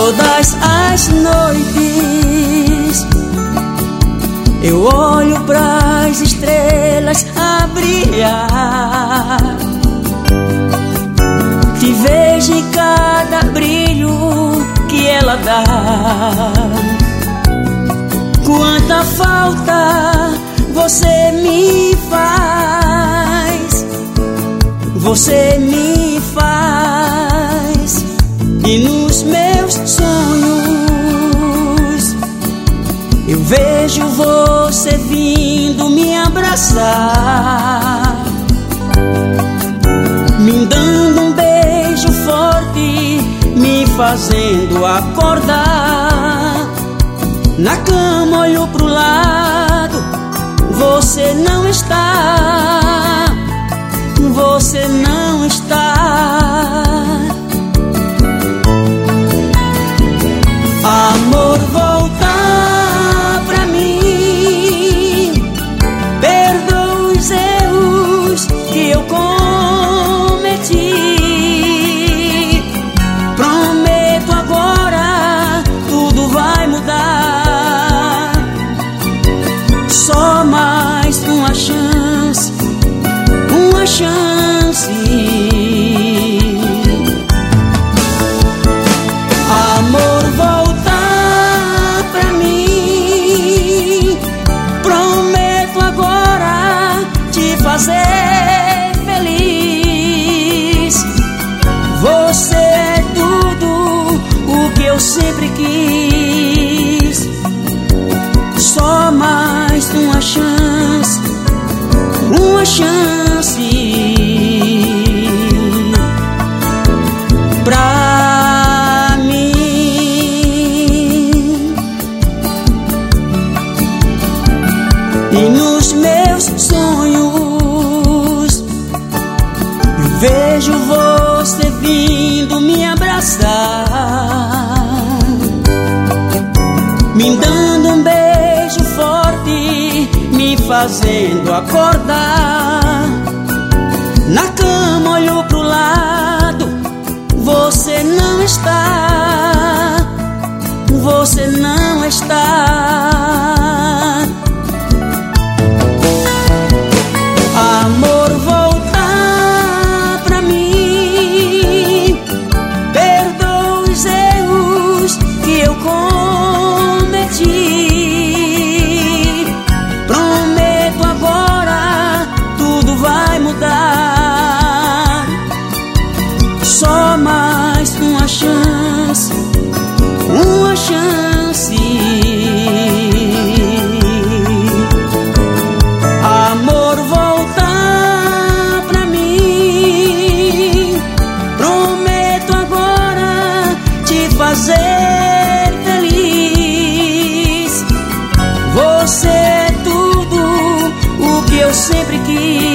Todas as noites eu olho pras estrelas a brilhar, te vejo em cada brilho que ela dá. Quanta falta você me faz, você me faz. E nos meus sonhos eu vejo você vindo me abraçar, me dando um beijo forte, me fazendo acordar. Na cama olho pro lado, você não está, você não está. Amor, volta pra mim, perdoa os erros que eu cometi. Prometo agora, tudo vai mudar. Só mais uma chance, uma chance. Amor, volta pra mim, prometo agora te fazer feliz. Você é tudo o que eu sempre quis. Só mais uma chance, uma chance pra mim. E nos meus sonhos eu vejo você vindo me abraçar, me dando um beijo forte, me fazendo acordar. Na cama olho pro lado, você não está, você não está. Amor, volta pra mim, perdoa os erros que eu cometi. Prometo agora, tudo vai mudar. Só mais uma chance, uma chance. Amor, volta pra mim, prometo agora te fazer feliz. Você é tudo o que eu sempre quis.